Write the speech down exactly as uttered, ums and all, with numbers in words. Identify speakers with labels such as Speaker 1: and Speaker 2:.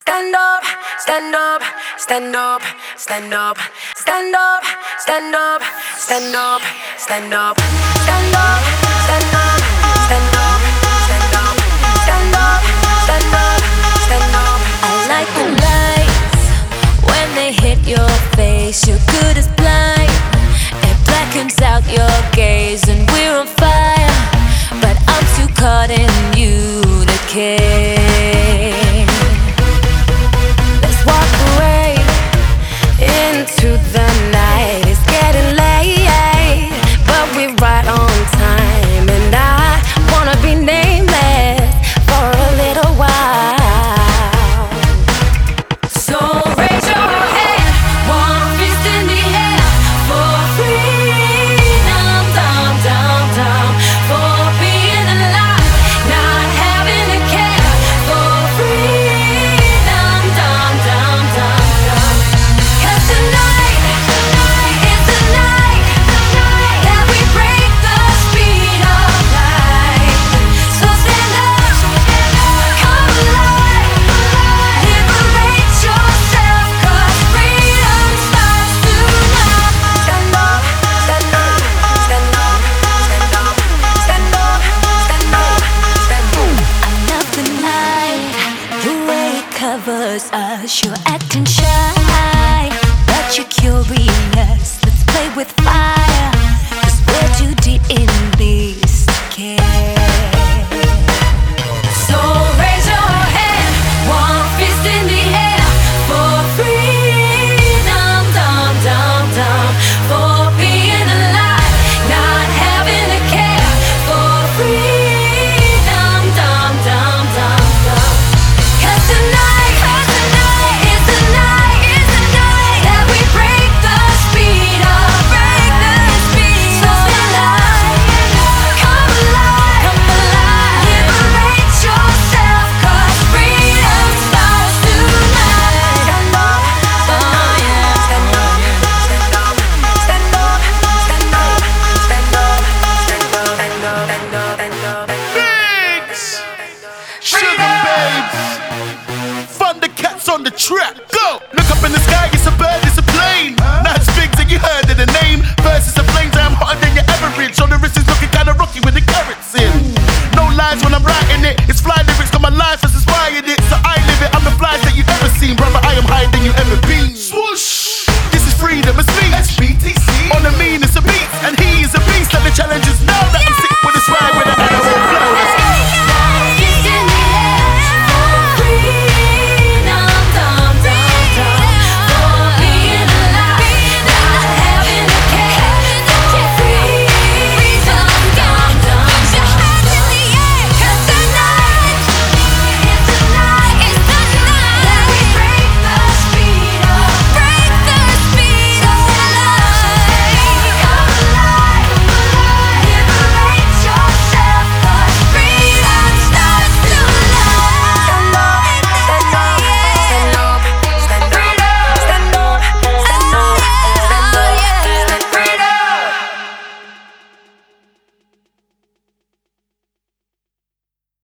Speaker 1: Stand up, stand up, stand up, stand up, stand up, stand up, stand up, stand up, stand up, stand up, stand up, stand up, stand up, stand up, stand up.
Speaker 2: I like the lights when they hit your face. You're good as blind. It blackens out your gaze, and we're on fire. But I'm too caught in you to care.
Speaker 1: Into the night, it's getting late, but we're right on time, and I wanna be nameless for a little while. So raise your hand, one fist in the air for freedom, dum, dum, dum, for being alive, not having to care, for freedom, dum, dum, dum.
Speaker 2: Covers us, you're acting shy, but you're curious. Let's play with fire, 'cause we're too deep in this to care.
Speaker 1: So raise your hand, one fist in the air for freedom, dum, dum, dum, for being alive, not having to care, for freedom, dum, dum, dum, dum. 'Cause tonight
Speaker 3: on the track, go! Look up in the sky, it's a bird, it's a plane. Not as big as you heard of the name. Versus a flame, I'm hotter than your average. On the wrist is looking kinda rocky with the carrots in. No lies when I'm writing it. It's fly lyrics, got my life has inspired it. So I